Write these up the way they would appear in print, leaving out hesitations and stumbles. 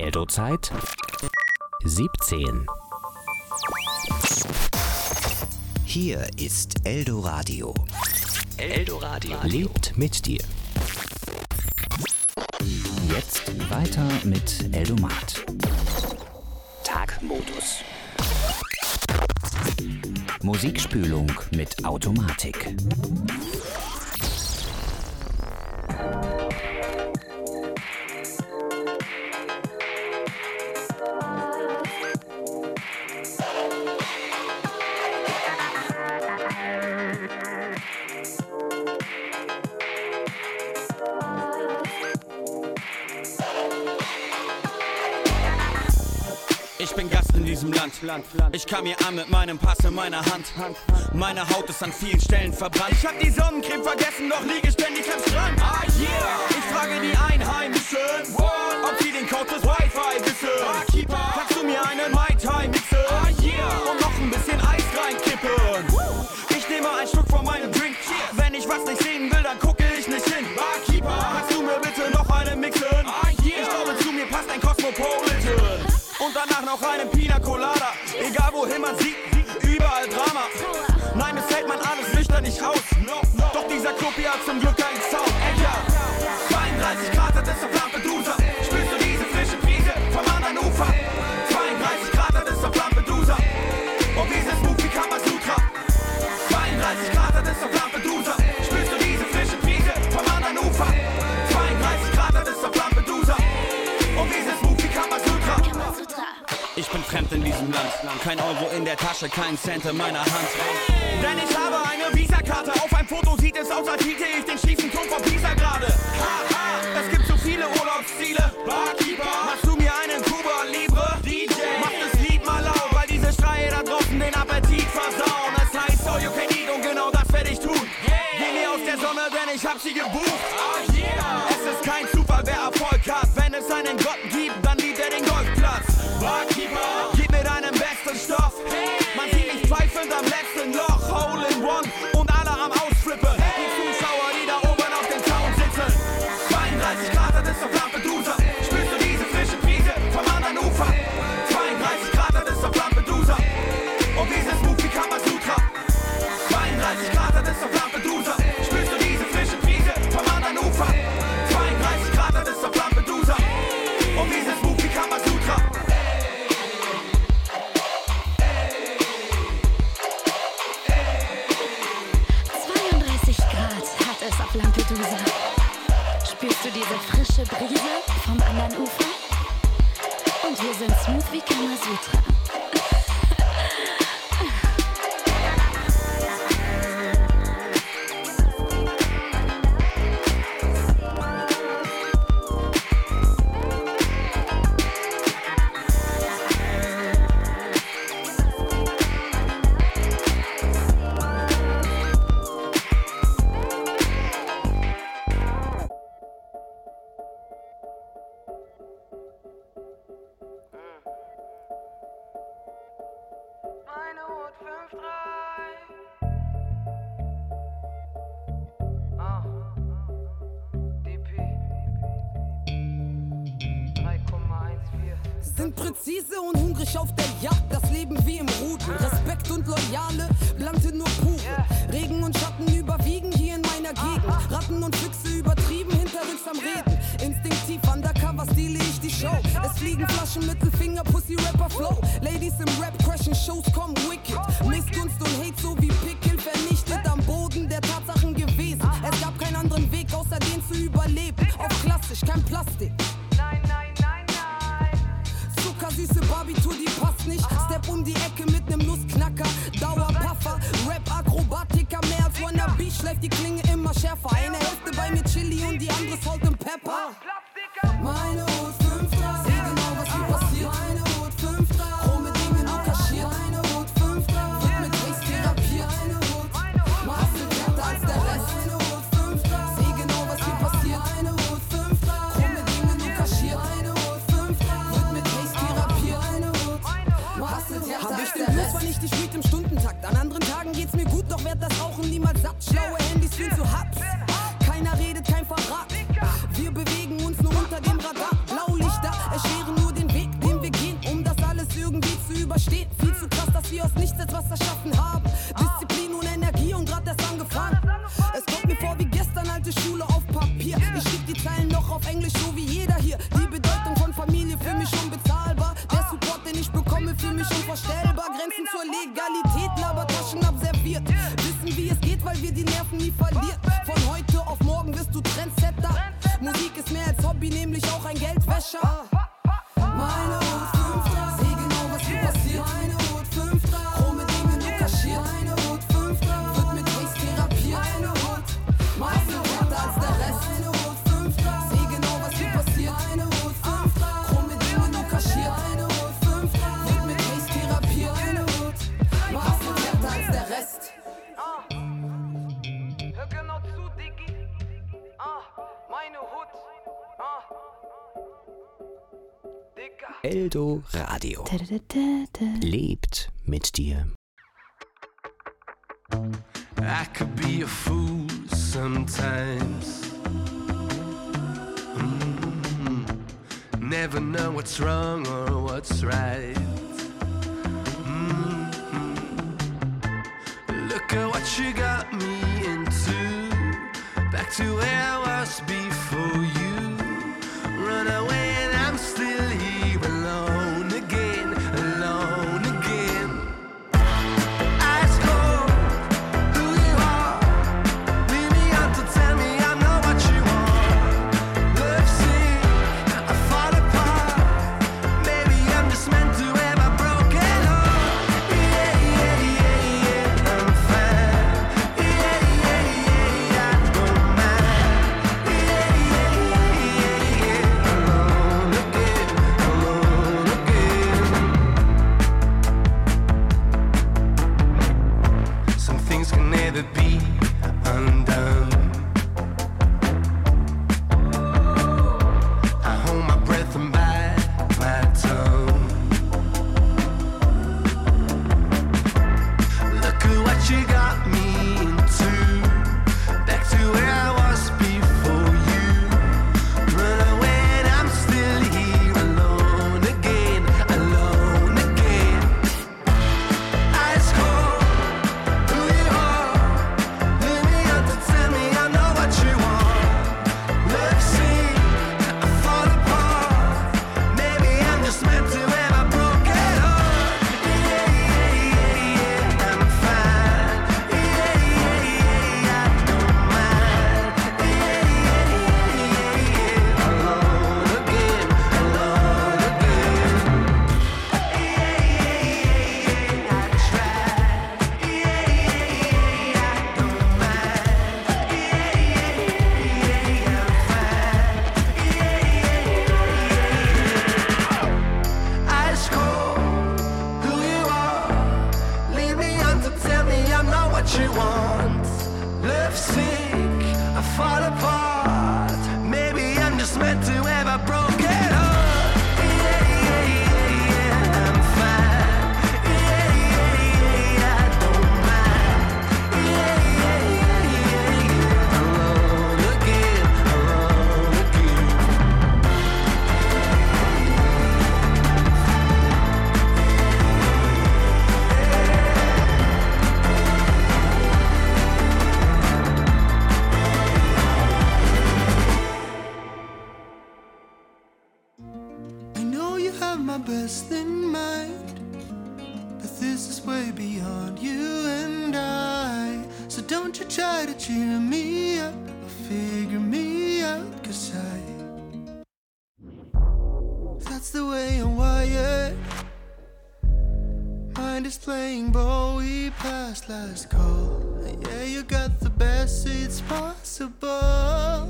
Eldo-Zeit 17. Hier ist Eldoradio. Eldoradio lebt mit dir. Jetzt weiter mit Eldomat. Tagmodus. Musikspülung mit Automatik. Ich bin Gast in diesem Land. Ich kam hier an mit meinem Pass in meiner Hand. Meine Haut ist an vielen Stellen verbrannt. Ich hab die Sonnencreme vergessen, doch liege ständig am Strand. Ah yeah! Ich frage die Einheimischen, ob sie den Code fürs Wi-Fi wissen. Kannst du mir einen Mai Tai mixen? Ah yeah! Und noch ein bisschen Eis reinkippen. Ich nehme ein Stück von meinem Drink. Wenn ich was nicht sehen will, dann gucke ich nicht hin. Kannst du mir bitte noch einen mixen? Ah yeah! Ich glaube, zu mir passt ein Cosmopolitan. Und danach noch einen Pina Colada. Egal wohin man sieht, überall Drama. Nein, es hält man alles nüchtern nicht aus. Doch dieser Club hier hat zum Glück keinen Sound. Ey, ja. 32 Grad, das ist auf Lampedusa. Spürst du diese frische Brise vom anderen Ufer? 32 Grad, das ist auf Lampedusa. Und wie ist es Move wie Kamasutra? 32 Grad, das ist auf Lampedusa. Spürst du diese frische Brise vom anderen Ufer? 32 Grad, das ist auf Lampedusa. Und wie ist es Move wie Kamasutra? Ich bin fremd in diesem Land. Kein Euro in der Tasche, kein Cent in meiner Hand. Denn ich habe eine Visakarte. Auf einem Foto sieht es aus, als hielt ich den schiefen Turm von Pisa gerade. Es gibt so viele Urlaubsziele. Barkeeper, machst du mir einen Cuba Libre? DJ, mach das Lied mal laut, weil diese Schreie da draußen den Appetit versauen. Es heißt so, you can eat und genau das werde ich tun. Geh mir aus der Sonne, denn ich hab sie gebucht. Es ist kein Zufall, wer Erfolg hat. Wenn es einen Gott gibt, dann liebt er den Golfplatz. Barkeeper, gib mir deinen besten Stoff. Man sieht mich pfeifend am letzten Loch. Hole in One und alle am Ausflippen. Die Zuschauer, die da oben auf dem Zaun sitzen. 32 Grad, das ist auf Lampedusa. Spürst du diese frische Brise vom anderen Ufer? 32 Grad, das ist auf Lampedusa. Und dieses Move wie Kamasutra. 32 Grad, das ist auf Lampedusa. Spürst du diese frische Brise vom anderen Ufer? 32 Grad, das ist auf Lampedusa. Und dieses Move wie Kamasutra. 32 Grad hat es auf Lampedusa. Spürst du diese frische Brise vom anderen Ufer? Und wir sind smooth wie Kamasutra. Meine Hut 5-3. DP 3,14. Sind präzise und hungrig auf der Jagd, das Leben wie im Rudel. Respekt und Loyale, Blante nur pure. Regen und Schatten überwiegen hier in meiner Gegend. Ratten und Füchse übertrieben, hinterrücks am Reden. Instinktiv undercover stehle ich die Show. Es fliegen Flaschen, Mittelfinger, Pussy, Rapper, Flow. Ladies im Rap crashen, Shows kommen wicked. Missgunst und Hate so wie Pickel vernichtet am Boden der Tatsachen gewesen. Es gab keinen anderen Weg, außer den zu überleben. Auf klassisch, kein Plastik. Nein, nein, nein, nein. Zuckersüße Barbie-Tour, die passt nicht. Step um die Ecke mit nem Nussknacker. Dauerpuffer, Rap-Akrobatiker. Mehr als Wannabe, schleift die Klinge immer schärfer. Eine Hälfte bei mir Chili und die andere Salt and Pepper. Meine Hut 5-3. Seh genau, was hier passiert. Meine Hut 5-3. Chrome Dinge nur kaschiert. Meine Hut 5-3. Wird mit Haze therapiert. Meine Hut Masse härter als der Rest. Meine Hut 5-3. Seh genau, was hier passiert. Meine Hut 5-3. Chrome Dinge nur kaschiert. Meine Hut 5-3. Wird mit Haze therapiert. Meine Hut Masse härter als der Rest. Weil ich die Street im Stundentakt. An anderen Tagen geht's mir gut, doch werd das Rauchen niemals satt. Schlaue Handys fühlen zu Hubs. Keiner redet, kein Verrat. Wir bewegen uns nur unter dem Radar. Blaulichter erschweren nur den erschaffen haben. Disziplin und Energie und grad erst angefangen. Es kommt mir vor wie gestern, alte Schule auf Papier. Ich schrieb die Zeilen noch auf Englisch, so wie jeder hier. Die Bedeutung von Familie für mich unbezahlbar. Der Support, den ich bekomme, für mich unvorstellbar. Grenzen zur Legalität, Labertaschen abserviert. Wissen, wie es geht, weil wir die Nerven nie verliert. Von heute auf morgen wirst du Trendsetter. Musik ist mehr als Hobby, nämlich auch ein Geldwäscher. Meine Hut 5-3, seh genau, was hier passiert. Meine Hut 5-3, chrome Dinge nur kaschiert. Meine Hut 5-3, wird mit Haze therapiert. Meine Hut, meistens härter als der Rest. Meine Hut 5-3, seh genau, was hier passiert. Meine Hut 5-3, chrome Dinge nur kaschiert. Meine Hut 5-3, wird mit Haze therapiert. Meine Hut, meistens härter als der Rest. Hör genau zu, Diggi. Meine Hut. Digga. Eldo Radio. Lebt mit dir. I could be a fool sometimes. Never know what's wrong or what's right. Look at what you got me into. Back to where I was before you. Run away and I'm still here alone again, alone again. Ice cold, who you are. Leave me out to tell me I'm not what you want. Love sick, I fall apart. Maybe I'm just meant to have a broken heart. Yeah, yeah, yeah, yeah, I'm fine. Yeah, yeah, yeah, I don't mind. Yeah, yeah, yeah, yeah, alone again, alone again. Some things can never be undone. I hold my breath and bite my tongue. Look at what you got me into. Back to where I was before you. Run away and I'm still here alone again, alone again. Ice cold, who you are. Leave me out to tell me I know what you want. Love sick, I fall apart. Maybe I'm just meant to have a broken heart. Yeah, yeah, yeah, yeah, I'm fine. Yeah, yeah, yeah, I don't mind. Yeah, yeah, yeah, yeah, alone again, alone again. Yeah, yeah, yeah, I tried. Yeah, yeah, yeah, I don't mind. Yeah, yeah, yeah, yeah, I'm fine. Ice cold, who you are. Leave me on to tell me I'm not what you want. Love sick, I fall apart. Maybe I'm just meant to have a broken heart. Yeah, yeah, yeah, yeah, I'm fine. Yeah, yeah, yeah, yeah, I don't mind. Yeah, yeah, yeah, yeah, yeah, alone again, alone again. I know you have my best in mind, but this is way beyond you and I. So don't you try to cheer me up or figure me out, 'cause that's the way I'm wired. Mind is playing ball, we passed last call. Yeah, you got the best seats possible.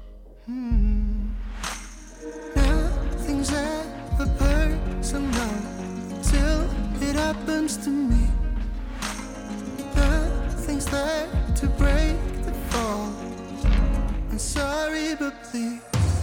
Nothing's ever personal till it happens to me. Nothing's there to break the fall. I'm sorry, but please.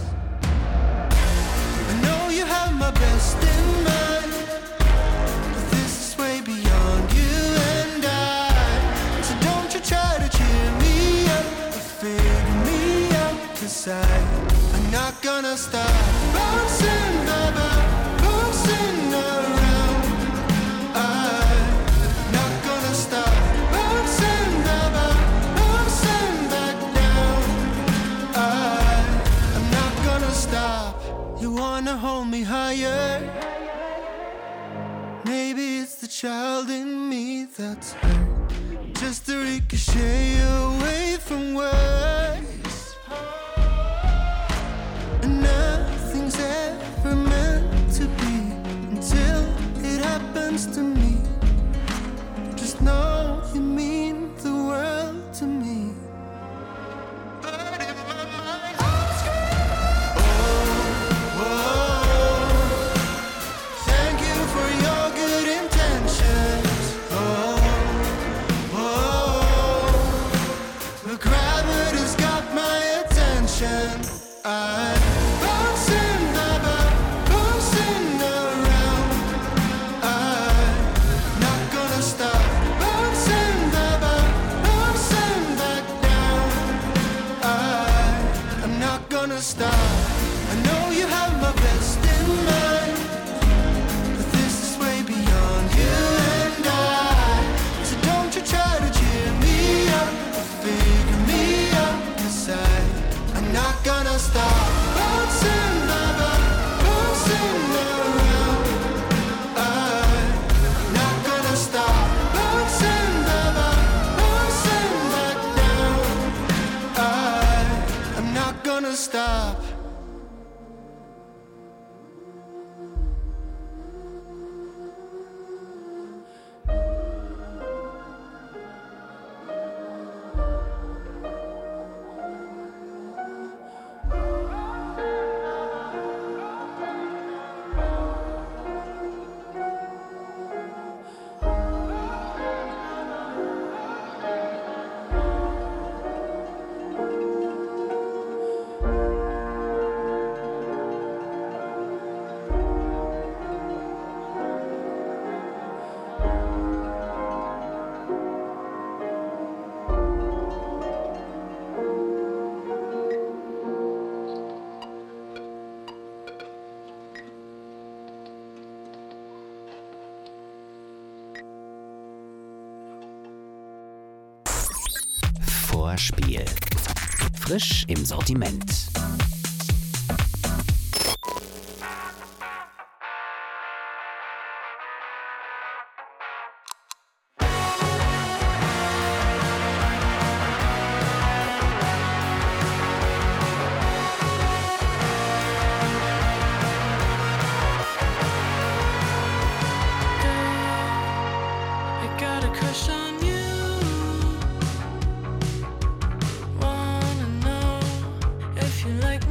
I know you have my best in mind, but this is way beyond you and I. So don't you try to cheer me up or figure me out, 'cause I'm not gonna stop bouncing around. I'm not gonna hearts hurt, just to ricochet away from words. And nothing's ever meant to be until it happens to me. Just know you mean the world to me. But in my mind, I'm screaming. Oh, thank you for your good intentions. The gravity's got my attention. I'm bouncing about, bouncing around. I'm not gonna stop. Bouncing about, bouncing back down. I'm not gonna stop. I know you have my best in mind, but this is way beyond you and I. So don't you try to cheer me up, figure me out, 'cause I'm not gonna stop. Bouncing about, bouncing around. I'm not gonna stop. Bouncing about, bouncing back down. I'm not gonna stop. Vorspiel. Frisch im Sortiment. I got a crush on you. Wanna know if you like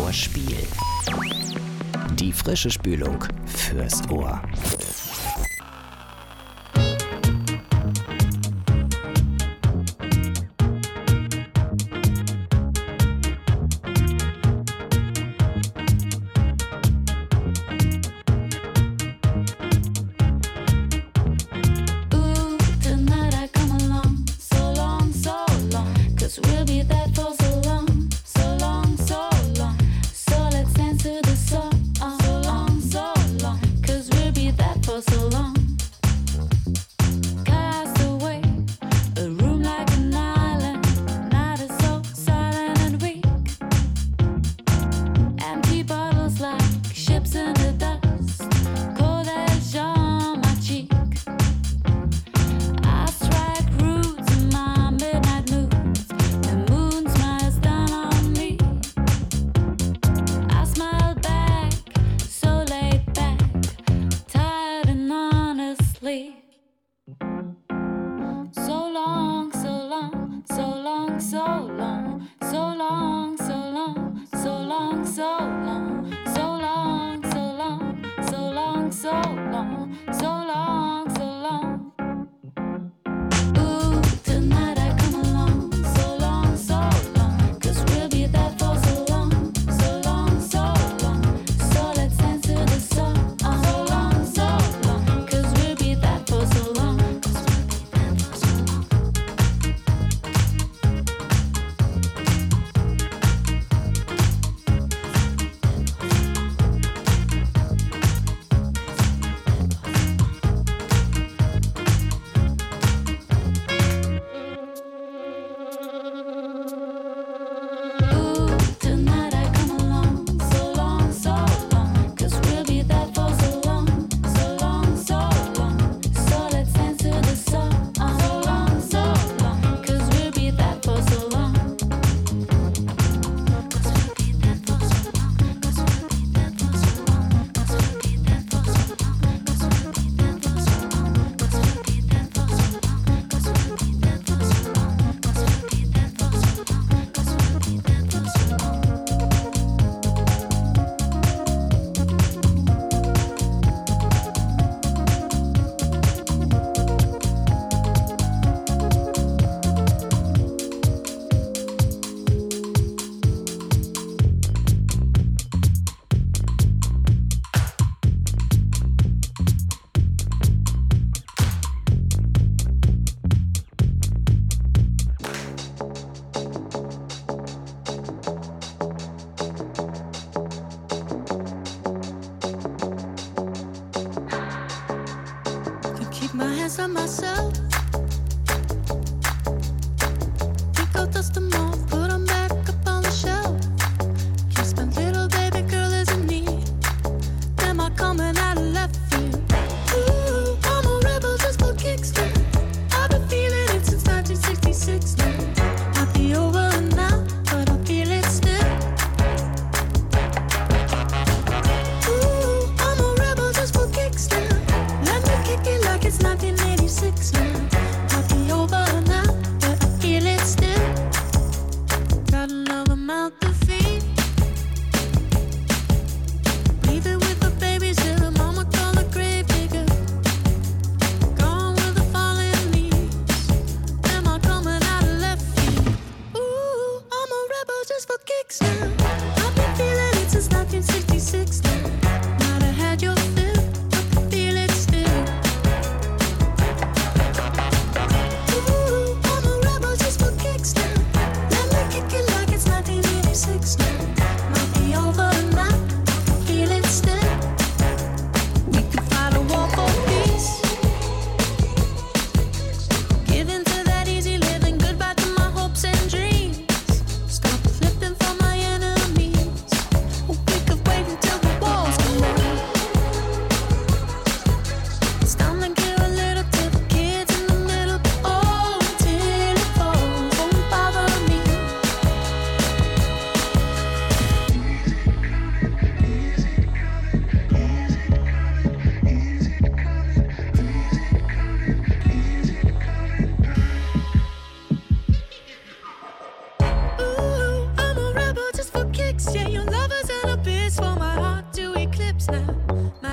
Hörspiel. Die frische Spülung fürs Ohr.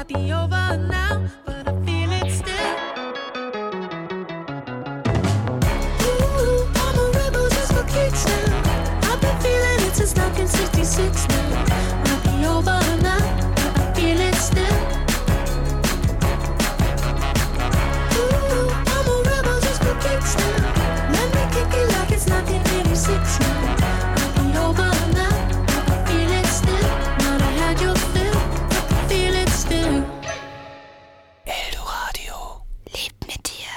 Might be over now, but I feel it still. Ooh, I'm a rebel just for kicks now. I've been feeling it since 1966 now. Might be over now, but I feel it still. Ooh, I'm a rebel just for kicks now. Let me kick it like it's 1986 now. Might be over now, but I feel it still. Not I had your fill, I feel it still. Eldoradio. Lebt mit dir.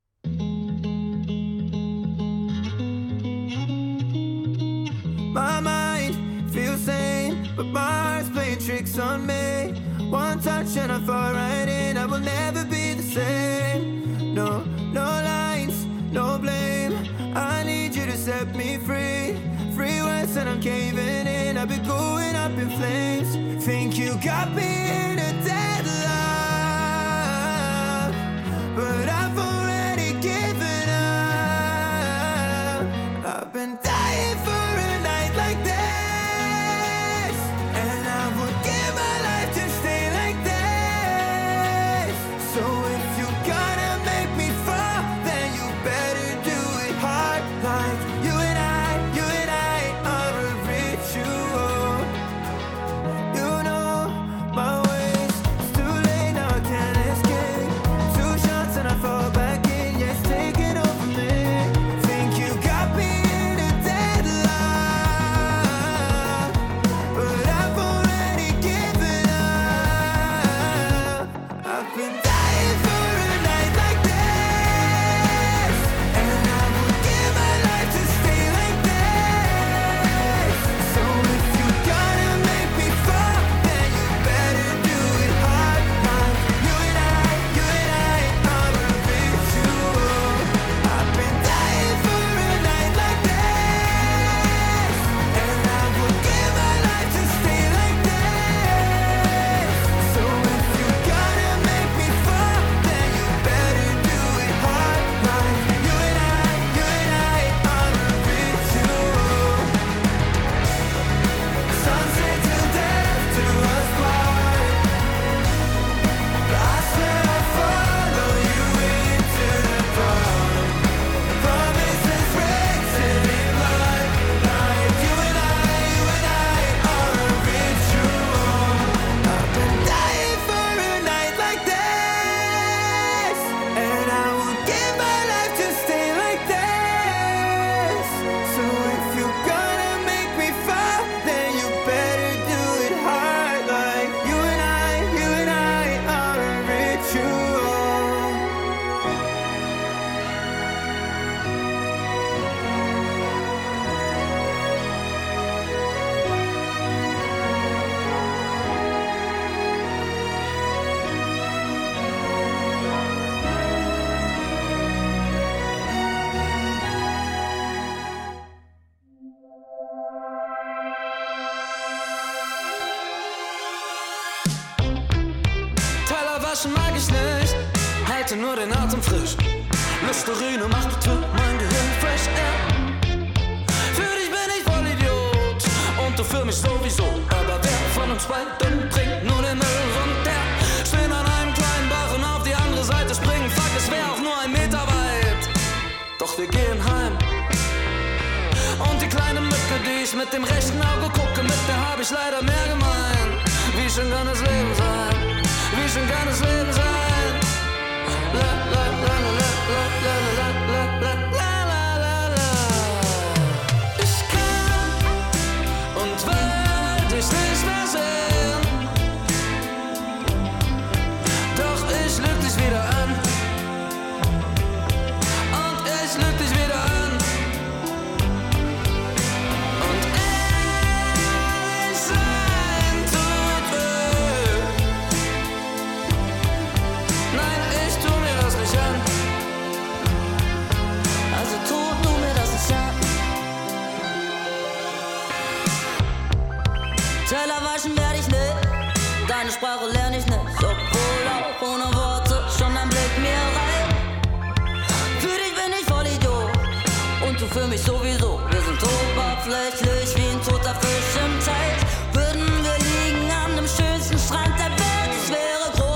My mind feels sane, but my heart's playing tricks on me. One touch and I fall right in. I will never be the same. No, no lines, no blame. I need you to set me free. Free words and I'm caving in. I've been going up in flames. Think you got me in a deadlock, but I've already given up. I've been dying for a night like this, and I would give my life to stay like this. So if you gotta make me fall, then you better do it hard. Like you and I are a ritual. You know my ways, it's too late now, I can't escape. 2 shots and I fall back in, yes, take it over me. Think you got me in a deadlock, but I've already given up. I've been dying for a night like this, and I would give my life to stay like this. So if you gotta make me fall, then you better do it hard. Like you and I are a ritual. I've been dying for a night like this, and I would give my life to stay like this. So if you gotta make me fall, then you better do it hard. Like you and I are a ritual. Sunset till death do us part. I swear I'll follow you into the dawn. Promises written in blood. Like you and I are a ritual. I've been dying for a night like this, and I would give my life to stay like this. So if you gonna make me fall, then you better do it hard. Like you and I are a ritual. Teller waschen mag ich nicht, halte nur den Atem frisch. Listerine macht bitte mein Gehirn fresh air. Für dich bin ich voll Idiot und du für mich sowieso. Aber wer von uns beiden bringt nur den Müll runter? Stehen an einem kleinen Bach und auf die andere Seite springen. Fuck, es wär auch nur 1 Meter weit. Doch wir gehen heim. Und die kleine Mücke, die ich mit dem rechten Auge gucke, mit der hab ich leider mehr gemein. Wie schön kann das Leben sein? Wie schön kann das Leben sein? La la la la la la la la la la la la la. Ich kann und will dich nicht mehr sehen, doch ich lüg dich wieder an. Und ich lüg dich wieder an. Und ehrlich sein tut weh. Nein, ich tu mir das nicht an. Also tu mir das nicht an. Teller waschen werde ich nicht, deine Sprache lerne ich nicht, obwohl auch ohne Worte schon ein Blick mir reicht. Für dich bin ich voll Idiot und du für mich sowieso. Wir sind oberflächlich wie ein toter Fisch im Teich. Würden wir liegen an dem schönsten Strand der Welt, ich wäre groß.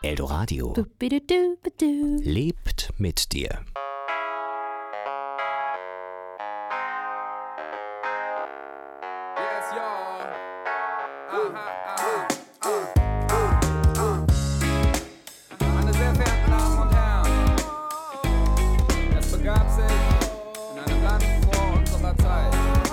Eldoradio Bubidudubidu. lebt mit dir. Yes, y'all. Meine sehr verehrten Damen und Herren, es begab sich in einem Land vor unserer Zeit.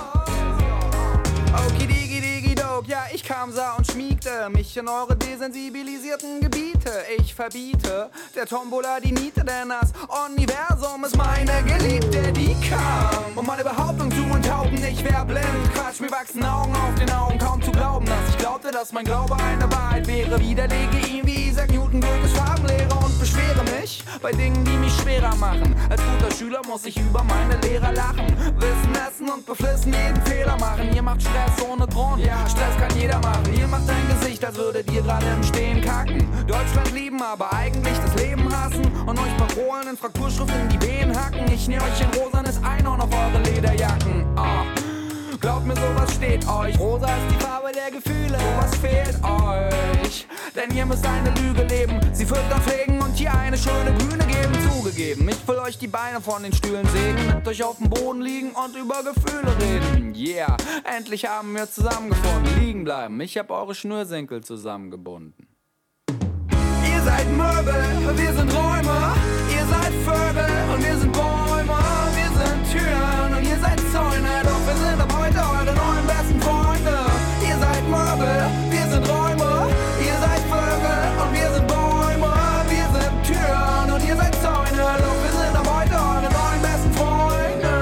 Okidigi-digi-dog, ja, ich kam, sah und schmiegte mich in eure desensibilisierten Gebiete. Ich verbiete der Tombola die Niete, denn das Universum ist meine Geliebte, die kam, um meine Behauptung zu enthaupten. Ich wär blind, Quatsch, mir wachsen Augen auf den Augen, kaum zu glauben, dass ich glaubte, dass mein Glaube eine Wahrheit wäre. Widerlege ihn wie Isaac Newton Goethes Farbenlehre und beschwere mich bei Dingen, die mich schwerer machen. Als guter Schüler muss ich über meine Lehrer lachen, Wissen essen und beflissen jeden Fehler machen. Ihr macht Stress ohne Grund, ja, Stress kann jeder machen. Ihr macht ein Gesicht, als würdet ihr gerade im Stehen kacken. Deutschland lieben, aber eigentlich das Leben hassen und euch Parolen in Frakturschrift in die Venen hacken. Ich nähe euch ein rosanes Einhorn auf eure Lederjacken. Glaubt mir, sowas steht euch. Rosa ist die Farbe der Gefühle, sowas fehlt euch. Denn ihr müsst eine Lüge leben, sie füttern pflegen und hier eine schöne Bühne geben. Zugegeben, ich will euch die Beine von den Stühlen sägen, mit euch auf dem Boden liegen und über Gefühle reden. Yeah, endlich haben wir zusammengefunden. Liegen bleiben, ich hab eure Schnürsenkel zusammengebunden. Ihr seid Möbel, wir sind Räume. Ihr seid Vögel und wir sind Bäume. Wir sind Türen und ihr seid Zäune. Doch wir sind ab heute eure neuen besten Freunde. Ihr seid Möbel, wir sind Räume. Ihr seid Vögel und wir sind Bäume. Wir sind Türen und ihr seid Zäune. Doch wir sind ab heute eure neuen besten Freunde.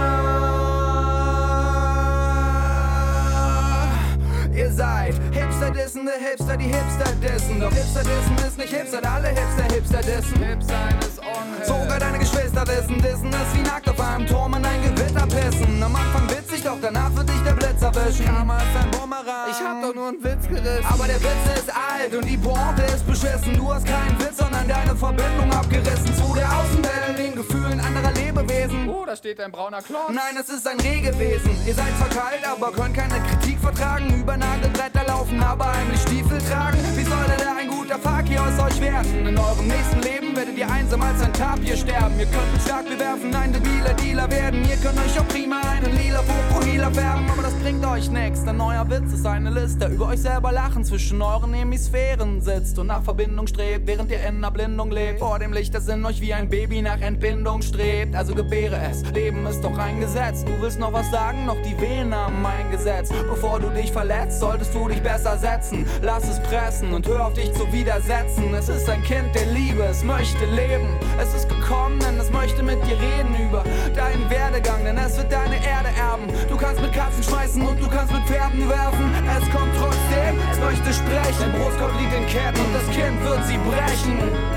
Ihr seid Hipster dissende Hipster, die Hipster dissen. Doch Hipster dissen ist nicht Hipster, alle Hipster dissen. Hip sein ist unhip. Sogar deine Geschwister dissen ist wie nackt auf einem Turm in ein Gewitter pissen. Am Anfang witzig, doch danach wird dich der Blitz erwischen. Karma ist ein Bumerang. Ich hab doch nur einen Witz gerissen. Aber der Witz ist alt und die Pointe ist beschissen. Du hast keinen Witz, sondern deine Verbindung abgerissen zu der Außenwelt, den Gefühlen anderer Lebewesen. Oh, da steht ein brauner Klotz. Nein, es ist ein Rehgewesen. Ihr seid zwar kalt, aber könnt keine Kritik vertragen. Über Nagelbretter laufen, aber heimlich Stiefel tragen. Wie soll denn ein guter Fakir aus euch werden? In eurem nächsten Leben werdet ihr einsam als ein Tapir sterben. Ihr könnt mit Schlag bewerfen, ein debiler Dealer werden. Ihr könnt euch auch prima einen lila Fokuhila färben, aber das bringt euch nix, denn euer Witz ist eine Liste. Über euch selber lachen, zwischen euren Hemisphären sitzt und nach Verbindung strebt, während ihr in Erblindung lebt. Vor dem Licht, das in euch wie ein Baby nach Entbindung strebt. Also gebäre es, Leben ist doch ein Gesetz. Du willst noch was sagen, noch die Venen haben ein Gesetz. Bevor du dich verletzt, solltest du dich besser setzen. Lass es pressen und hör auf dich zu widersetzen. Es ist ein Kind der Liebe, es möchte leben. Es ist gekommen, denn es möchte mit dir reden über deinen Werdegang, denn es wird deine Erde erben. Du kannst mit Katzen schmeißen und du kannst mit Pferden werfen. Es kommt trotzdem, es möchte sprechen. Dein Brustkorb liegt in Ketten und das Kind wird sie brechen.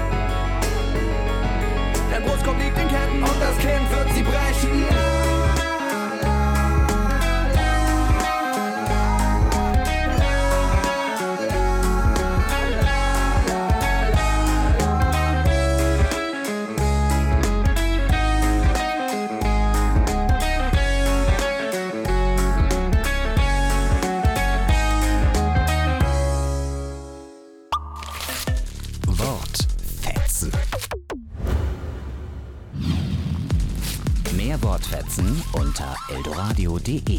Dein Brustkorb liegt in Ketten und das Kind wird sie brechen. Wortfetzen. Mehr Wortfetzen unter eldoradio.de.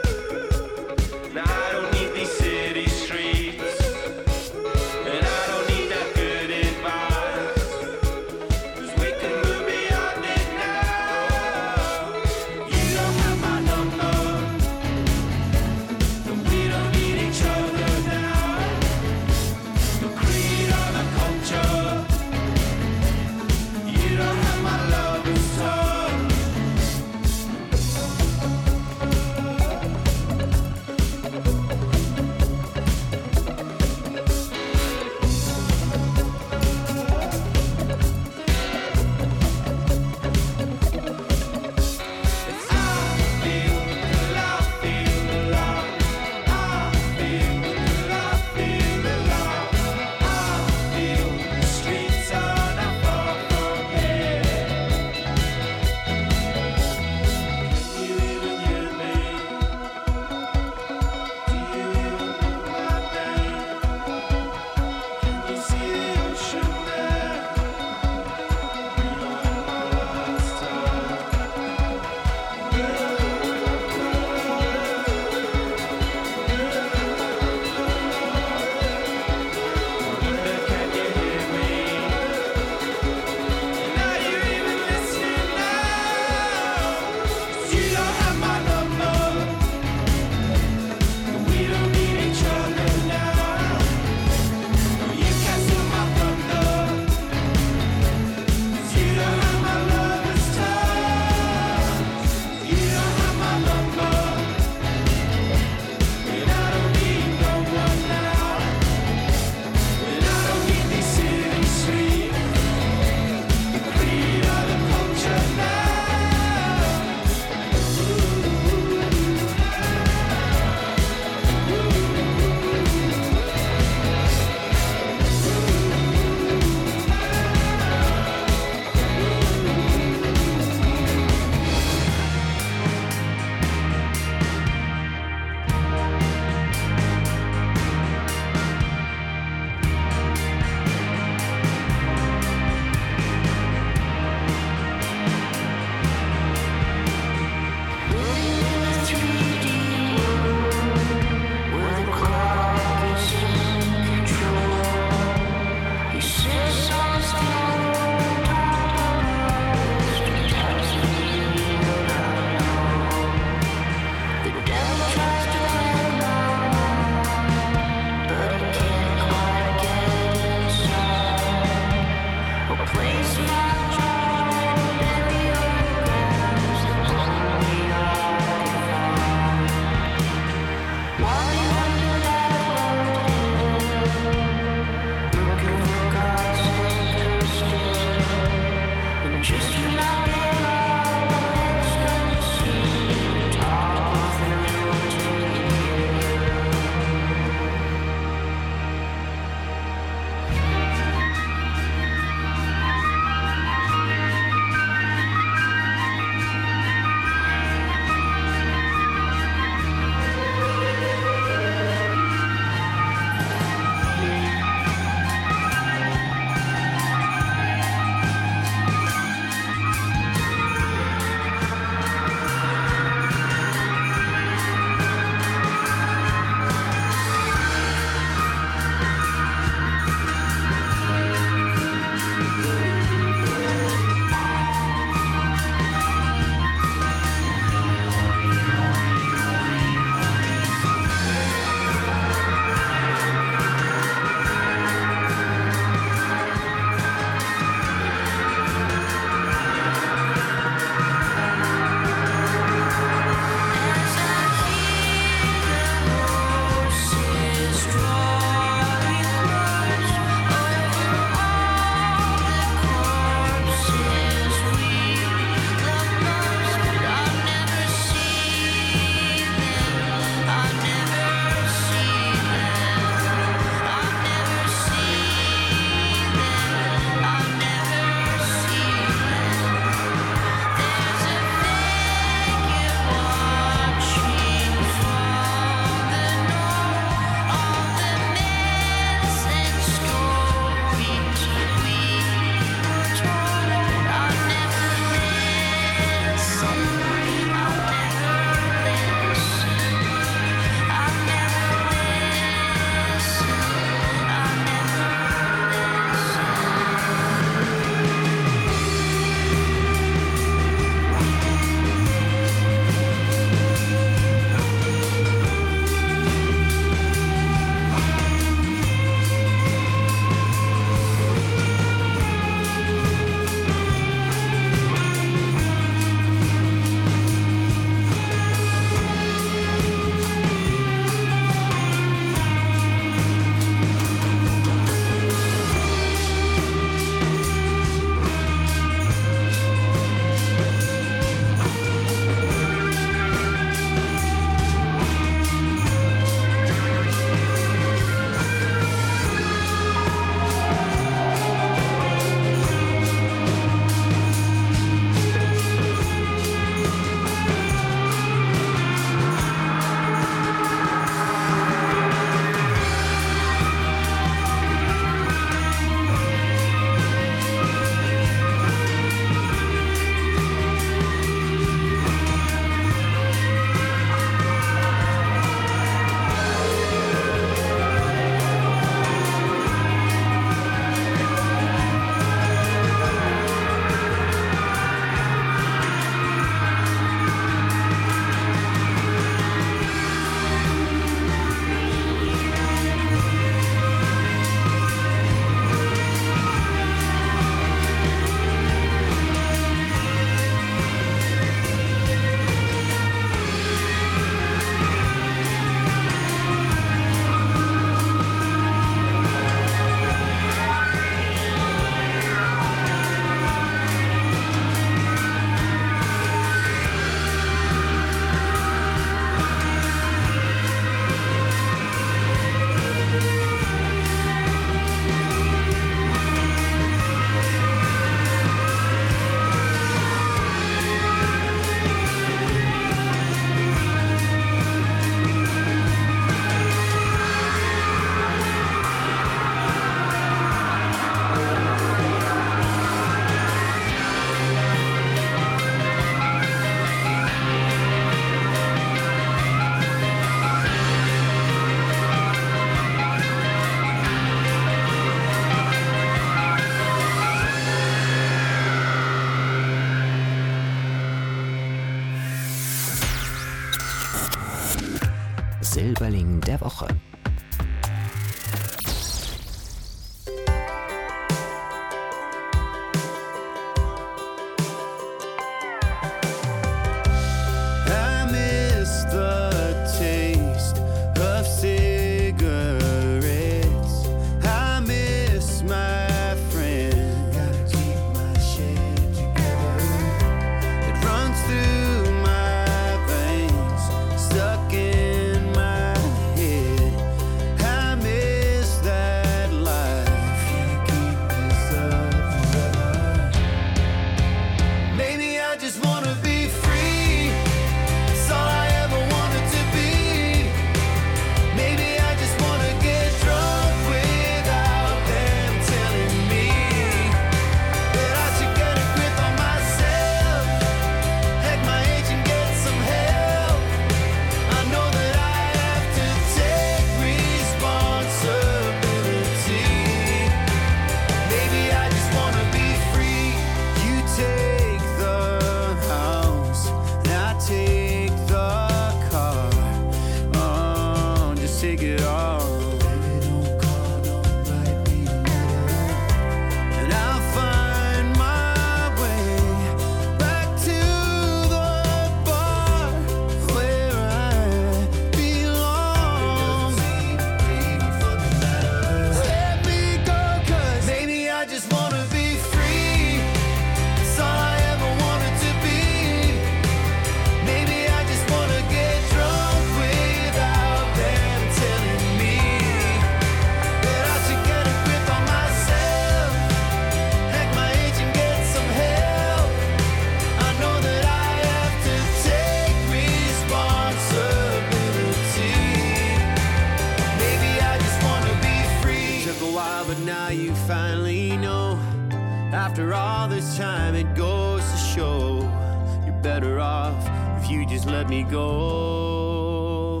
but now you finally know. After all this time, it goes to show you're better off if you just let me go.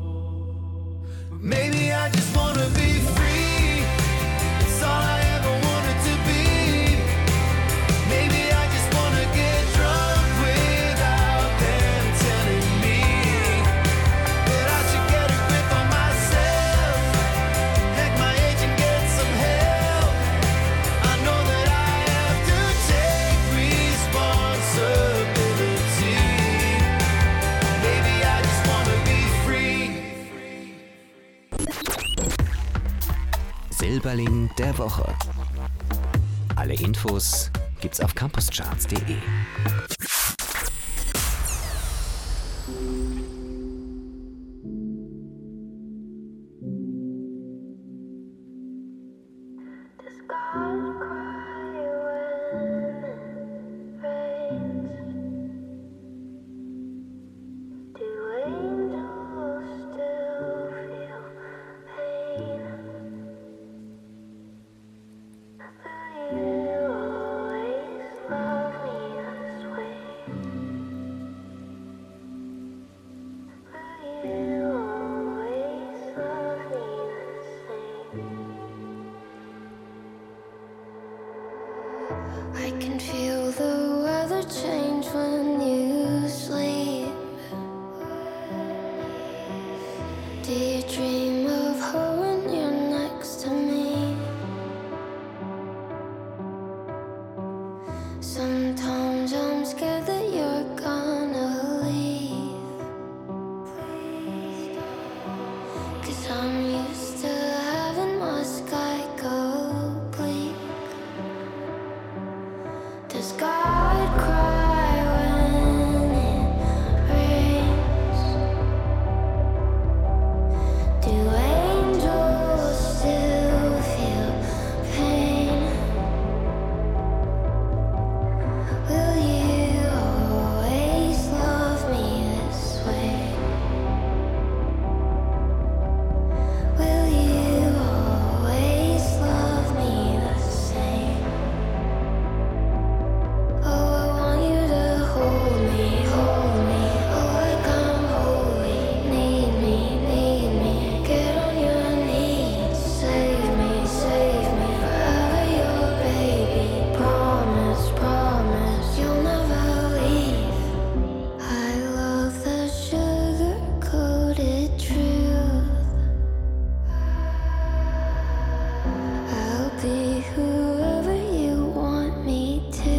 Maybe I just wanna be free. It's all I ever wanted to be. Maybe I just wanna get drunk without them telling me that I should get a grip on myself. Heck, my agent, get some help. I know that I have to take responsibility. Maybe I just wanna be free. Silberling der Woche. Alle Infos gibt's auf campuscharts.de. I can feel the weather change when you sleep. Do you dream of her when you're next to me? Sometimes I'm scared that you're gonna leave. 'Cause I'm used to having my sky go bleak. Does God cry when it rains? Do angels still feel pain? Will you always love me this way? Will you always love me the same? Oh, I want you to hold me, hold me. Oh, like I'm holy. Need me, get on your knees. Save me, forever your baby. Promise, promise, you'll never leave. I love the sugar-coated truth. I'll be whoever you want me to.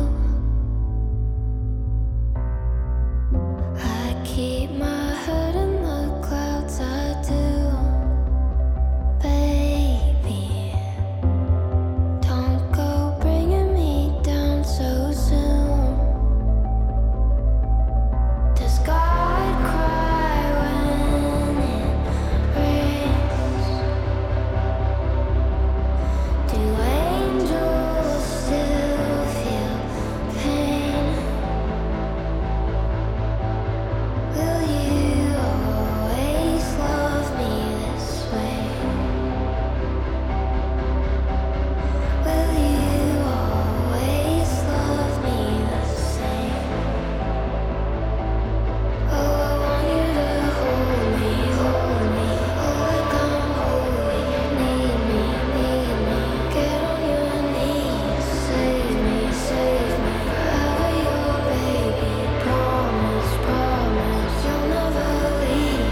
I keep my head in the clouds, I do. Baby, don't go bringing me down so soon. Does God cry when it rains? Do angels still feel pain? Will you always love me this way? Will you always love me the same? Oh, I want you to hold me, hold me. Oh, like I'm holy. Need me, get on your knees. Save me, forever your baby. Promise, promise, you'll never leave.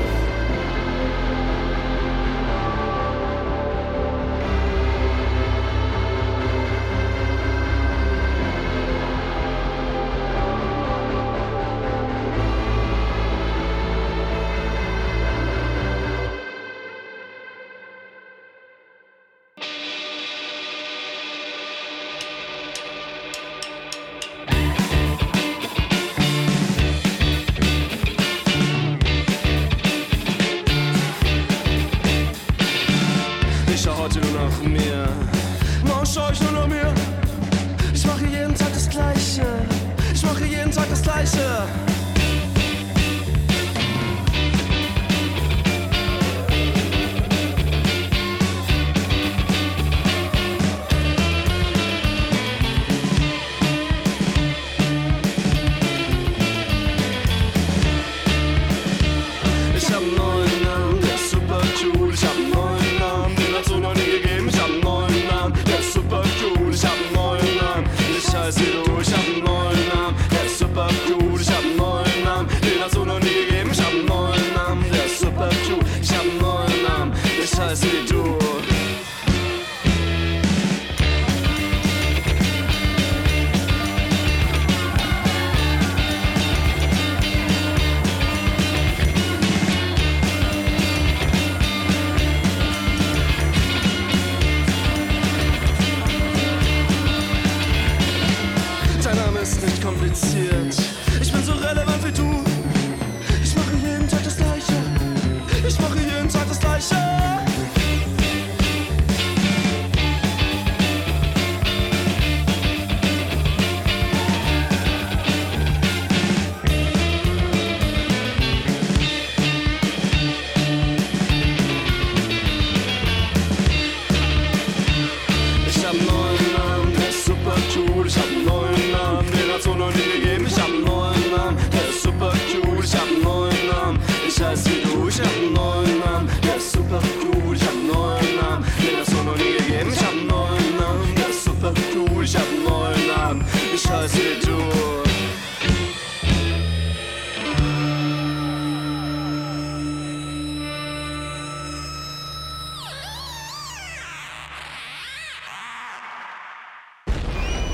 Ich schau heute nur nach mir. Morgen schau ich nur nach mir. Ich mache jeden Tag das Gleiche. Ich mache jeden Tag das Gleiche.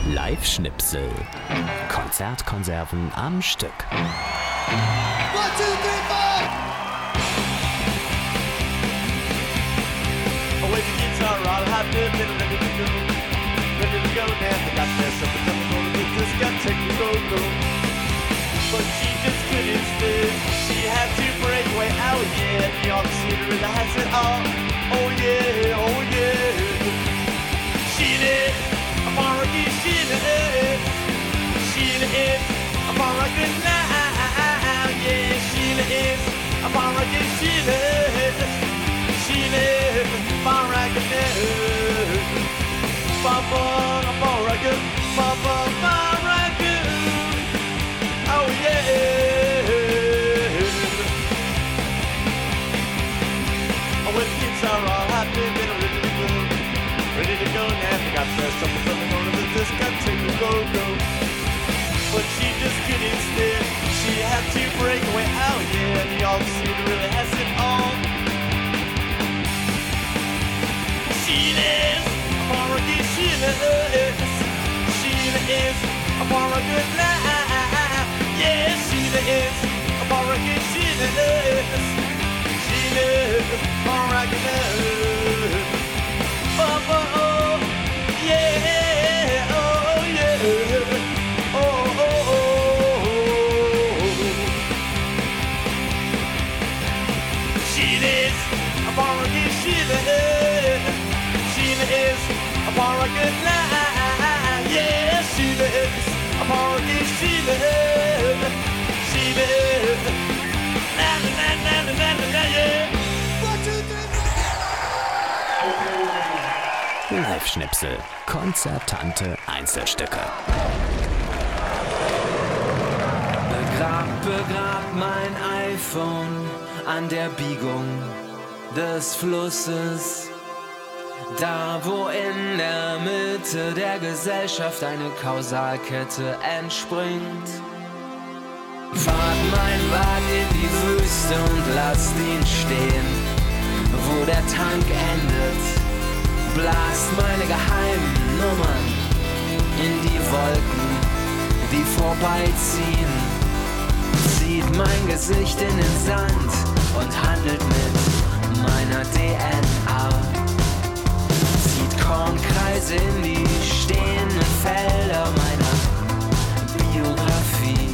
Live-Schnipsel. Konzertkonserven am Stück. 1, 2, 3, 4. With the guitar, I'll have to be ready to go. Ready to go now. I got there something coming on with this discotheque to go. But she just couldn't stay. She had to break away. Oh yeah, New York City really has it all. Oh yeah, oh yeah. She did. I'm on a good shit. She is. I'm on a good now. Yeah, she is. I'm on a good shit. She is. I'm on a good now. Papa, I'm on a good. Papa, I'm on a good. Oh yeah. Oh, with the guitar all happy, been ready to go. Ready to go now. I got dressed up and something on the discotheque to go. But she just couldn't stay. She had to break away. Oh yeah, New York City really has it all. She is a Morgan, she is a Morgan life. Yeah, she is a Morgan, she is a Morgan life. Oh, oh, oh, yeah, oh, yeah, oh, oh, oh. She is a Morgan, she is a Morgan life. Yeah, she is a Morgan, she is. Na na na na na na yeah. 1, 2, 3. Live-Schnipsel. Konzertante Einzelstücke. Begrab mein iPhone an der Biegung des Flusses. Da, wo in der Mitte der Gesellschaft eine Kausalkette entspringt. Fahrt mein Wagen in die Wüste und lasst ihn stehen, wo der Tank endet. Blast meine geheimen Nummern in die Wolken, die vorbeiziehen. Zieht mein Gesicht in den Sand und handelt mit meiner DNA. Zieht Kornkreise in die stehenden Felder meiner Biografie.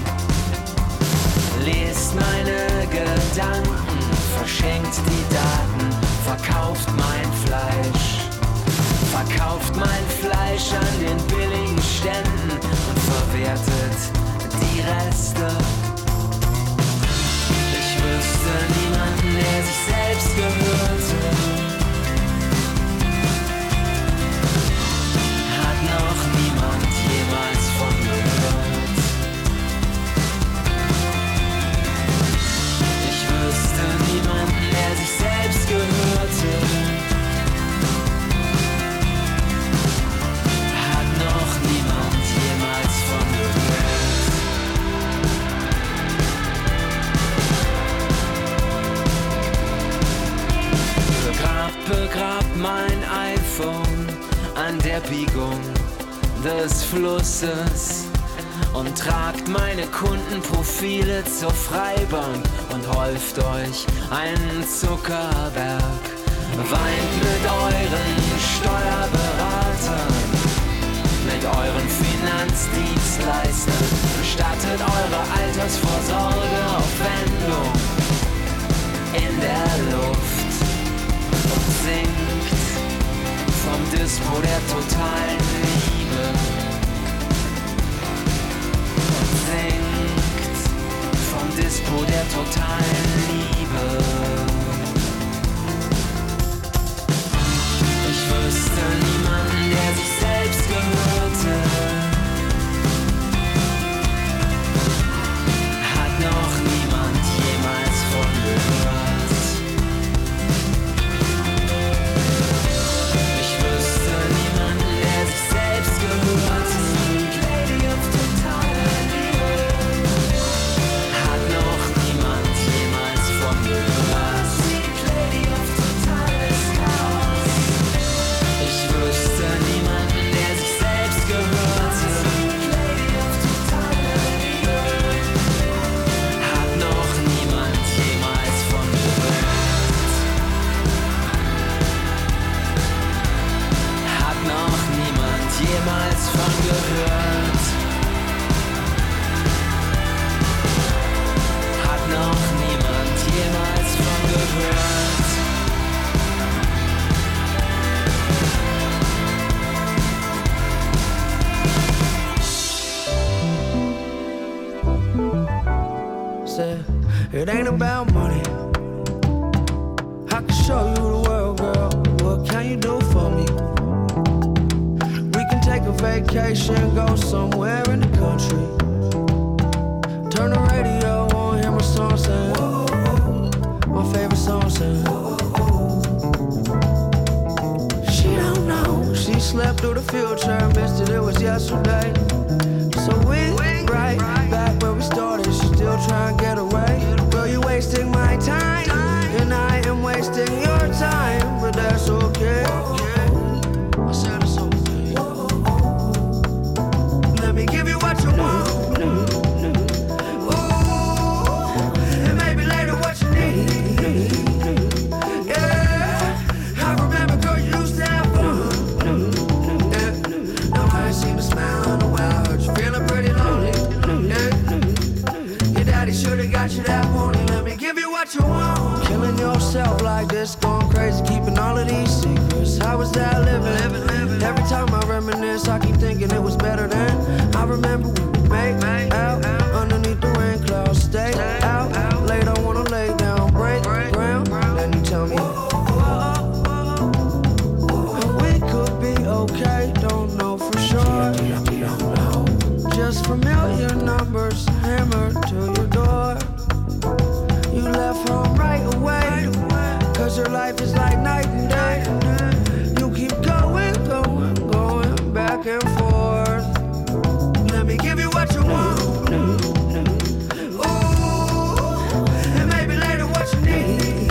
Lest meine Gedanken, verschenkt die Daten, verkauft mein Fleisch. Verkauft mein Fleisch an den billigen Ständen und verwertet die Reste. Ich wüsste niemanden, der sich selbst gehörte. Hat noch niemand jemals von gehört. Ich wüsste niemanden, der sich selbst gehörte. Noch niemand jemals von gehört. Begrab mein iPhone an der Biegung des Flusses und tragt meine Kundenprofile zur Freibank und häuft euch einen Zuckerberg. Weint mit euren Steuerberatern, mit euren Finanzdienstleistern, stattet eure Altersvorsorgeaufwendung in der Luft und singt vom Dispo der totalen Liebe und singt vom Dispo der totalen Liebe. Ich wüsste niemanden, der sich selbst gehörte. Hat noch niemand jemals von gehört. Ich wüsste niemanden, der sich selbst gehörte. Lady of total Liebe. Hat noch niemand jemals von gehört. jemals von gehört? Hat noch niemand jemals von gehört? Said, it ain't about money. I can show you the world, girl. What can you do for me? We can take a vacation, go somewhere in the country. Turn the radio on, hear my song saying, my favorite song saying. She don't know, she slept through the future, missed it was yesterday. So we right back where we started, she still trying to get away. Girl, you wasting my time, and I am wasting your time, but that's okay. I said it's okay. Let me give you what you want. Ooh, and maybe later what you need. Yeah, I remember, girl, you used to have fun. Yeah, now I ain't seen a smile in a while. Heard you feeling pretty lonely. Yeah, your daddy should've got you that morning. Let me give you what you want. Killing yourself like this, going crazy, keeping all of these secrets. How was that living? Every time I reminisce, I keep thinking it was better then. I remember we would make out underneath the rain clouds. Stay out late, I wanna lay down, break ground. Then you tell me, and we could be okay, don't know for sure. Just familiar numbers hammered to your door. You left home right away, cause your life is like night and day. You keep going, back and forth. Let me give you what you want. Ooh, and maybe later what you need.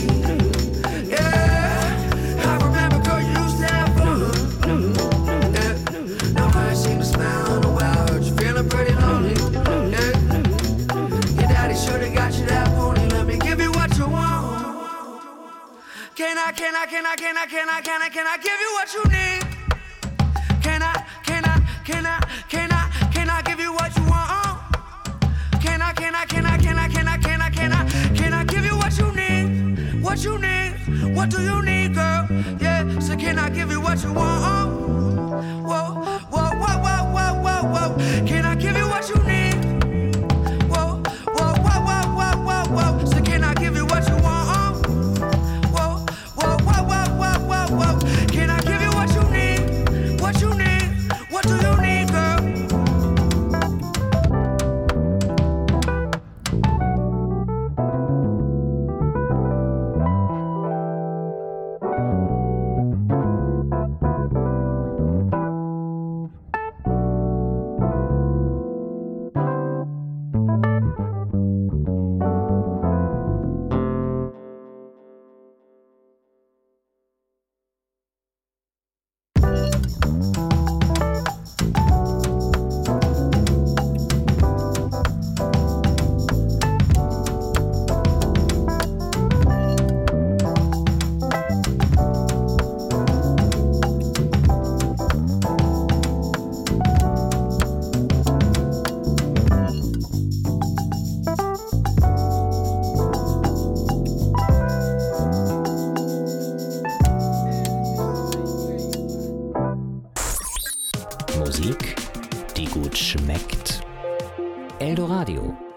Yeah, I remember, girl, you used to have fun. Yeah, now I ain't seen a smile in a while. Heard you feeling pretty lonely. Yeah, your daddy should've got you that morning. Let me give you what you want. Can I give you what you need? Can I give you what you want? Can I give you what you need? What you need? What do you need, girl? Yeah, so can I give you what you want? Whoa. Can I give you what you need? Whoa. So can I give you what you want? Whoa. Can I give you what you need? What you need? What do you need, girl? Musik, die gut schmeckt. Eldoradio.